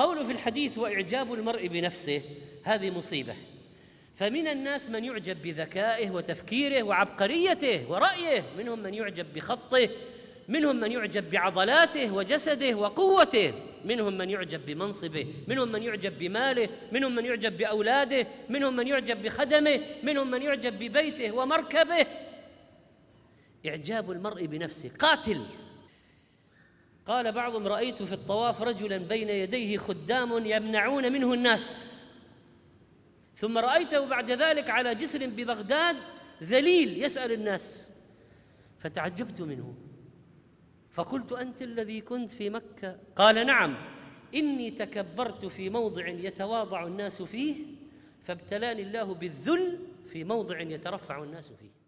قوله في الحديث وإعجاب المرء بنفسه، هذه مصيبة. فمن الناس من يعجب بذكائه وتفكيره وعبقريته ورأيه، منهم من يعجب بخطه، منهم من يعجب بعضلاته وجسده وقوته، منهم من يعجب بمنصبه، منهم من يعجب بماله، منهم من يعجب بأولاده، منهم من يعجب بخدمه، منهم من يعجب ببيته ومركبه. إعجاب المرء بنفسه قاتل. قال بعضهم: رأيت في الطواف رجلا بين يديه خدام يمنعون منه الناس، ثم رأيته بعد ذلك على جسر ببغداد ذليل يسأل الناس، فتعجبت منه فقلت: أنت الذي كنت في مكة؟ قال: نعم، إني تكبرت في موضع يتواضع الناس فيه، فابتلاني الله بالذل في موضع يترفع الناس فيه.